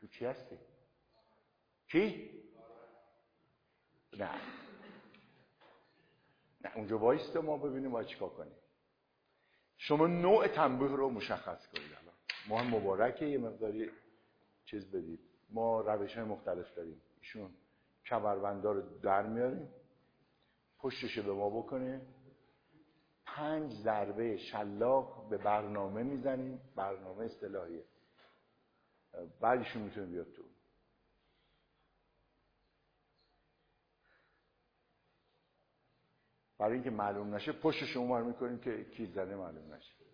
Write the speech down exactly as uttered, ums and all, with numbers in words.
چی هستی؟ کی؟ نه نه اونجا وایسته ما ببینیم باید چیکار کنیم. شما نوع تنبیه رو مشخص کنید. الان ما هم مبارکه یه مقداری چیز بدید. ما روش های مختلف داریم. ایشون کمربندا رو در میاریم، پشتش به ما بکنه، پنج ضربه شلاق به برنامه میزنیم، برنامه اصطلاحیه، بعدشون میتونه بیاد تو. برای اینکه معلوم نشه پشتش اونور میکنیم که کی زنه معلوم نشه.